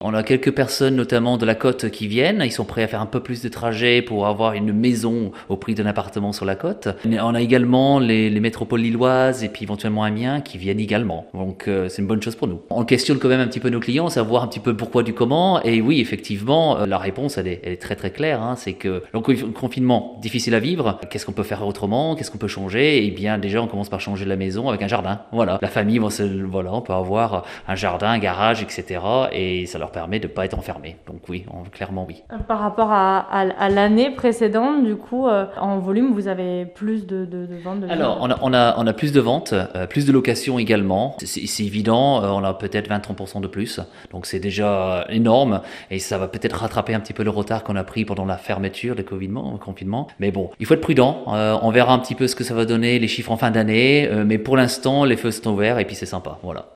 On a quelques personnes, notamment de la côte, qui viennent. Ils sont prêts à faire un peu plus de trajet pour avoir une maison au prix d'un appartement sur la côte. On a également les métropoles lilloises et puis éventuellement Amiens qui viennent également. Donc c'est une bonne chose pour nous. On questionne quand même un petit peu nos clients, savoir un petit peu pourquoi du comment. Et oui, effectivement, la réponse elle est très très claire. C'est que le confinement, difficile à vivre. Qu'est-ce qu'on peut faire autrement? Qu'est-ce qu'on peut changer? Eh bien déjà on commence par changer la maison avec un jardin. Voilà, la famille, voilà, on peut avoir un jardin, un garage, etc. Et ça leur permet de ne pas être enfermés. Donc oui, clairement oui. Par rapport à l'année précédente, du coup, en volume, vous avez plus de ventes de Alors, livres? on a plus de ventes, plus de locations également. C'est évident, on a peut-être 20-30% de plus. Donc c'est déjà énorme et ça va peut-être rattraper un petit peu le retard qu'on a pris pendant la fermeture, le confinement. Mais bon, il faut être prudent. On verra un petit peu ce que ça va donner, les chiffres en fin d'année. Mais pour l'instant, les feux sont ouverts et puis c'est sympa. Voilà.